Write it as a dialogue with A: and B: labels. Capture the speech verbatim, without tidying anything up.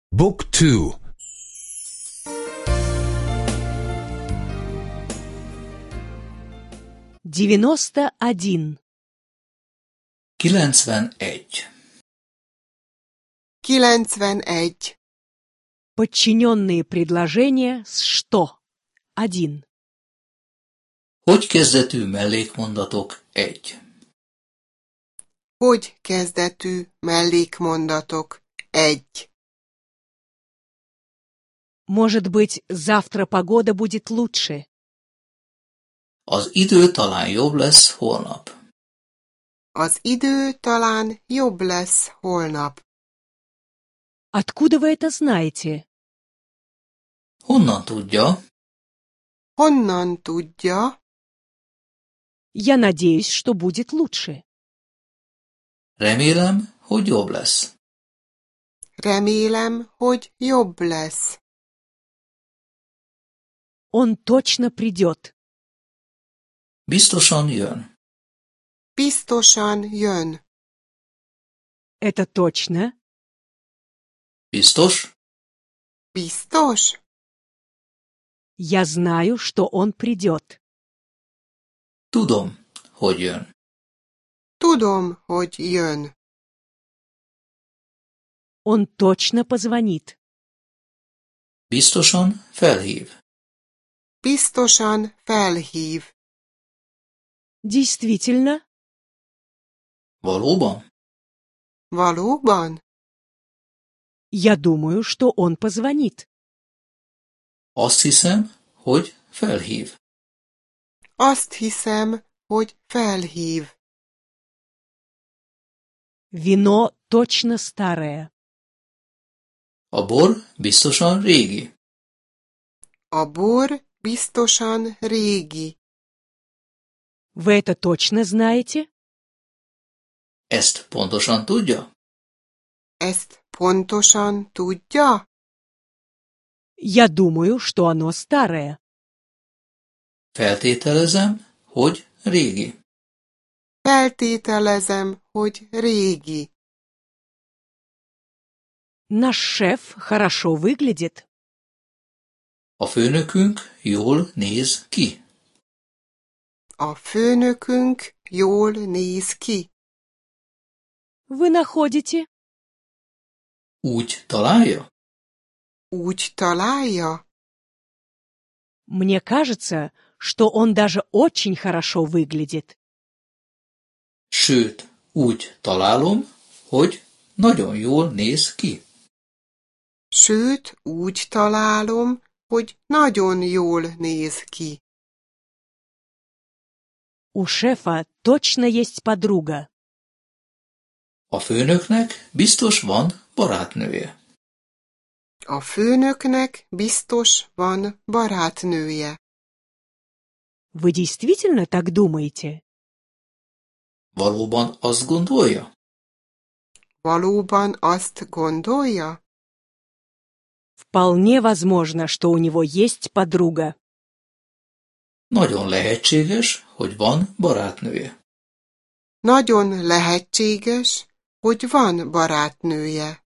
A: Book two.
B: девяносто один.
C: kilencvenegy.
D: kilencvenegy.
B: Подчиненные предложения с что? один.
C: Hogy kezdetű mellékmondatok egy.
D: Hogy kezdetű mellékmondatok egy.
B: Может быть, завтра погода будет лучше.
C: Az idő talán jobb lesz holnap.
D: Az idő talán jobb lesz holnap.
B: Откуда вы это знаете?
C: Honnan tudja?
D: Honnan tudja?
B: Я надеюсь, что будет лучше.
C: Remélem, hogy jobb lesz.
D: Remélem, hogy jobb lesz.
B: Он точно придет.
C: Biztosan jön.
D: Biztosan jön.
B: Это точно?
C: Biztos?
D: Biztos?
B: Я знаю, что он придет.
C: Tudom, hogy jön.
D: Tudom, hogy jön.
B: Он точно позвонит.
C: Biztosan felhív.
D: Biztosan felhív.
B: Действительно?
C: Valóban?
D: Valóban?
B: Я думаю, что он позвонит.
C: Azt hiszem, hogy felhív.
D: Azt hiszem, hogy felhív.
B: Вино точно старое.
C: A bor biztosan régi.
D: A bor biztosan régi.
B: Вы это точно знаете?
C: Ezt pontosan tudja?
D: Ezt pontosan tudja?
B: Я думаю, что оно старое.
C: Feltételezem, hogy régi.
D: Feltételezem, hogy régi.
B: Наш шеф хорошо выглядит.
C: A főnökünk jól néz ki.
D: A főnökünk jól néz ki.
B: Вы находите?
C: Úgy találja?
D: Úgy találja?
B: Мне кажется, что он даже очень хорошо выглядит.
C: Sőt, úgy találom, hogy nagyon jól néz ki.
D: Sőt, úgy találom, hogy nagyon jól néz ki.
B: У шефа точно есть подруга.
C: A főnöknek biztos van barátnője.
D: A főnöknek biztos van barátnője.
B: Вы действительно так думаете?
C: Valóban azt gondolja?
D: Valóban azt gondolja?
B: Вполне возможно, что у него есть подруга.
C: Nagyon lehetséges, hogy van barátnője.
D: Nagyon lehetséges, hogy van barátnője.